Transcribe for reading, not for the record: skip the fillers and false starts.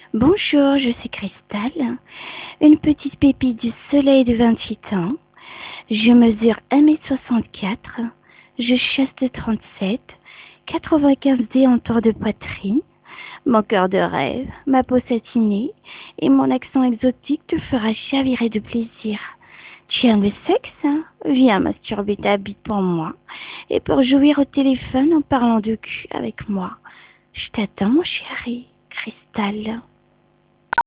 Bonjour, je suis Cristal, une petite pépite du soleil de 28 ans. Je mesure 1,64 m, je chasse de 37, 95 d en tour de poitrine. Mon cœur de rêve, ma peau satinée et mon accent exotique te fera chavirer de plaisir. Tu aimes le sexe, hein? Viens masturber ta bite pour moi et pour jouir au téléphone en parlant de cul avec moi. Je t'attends, mon chéri, Cristal.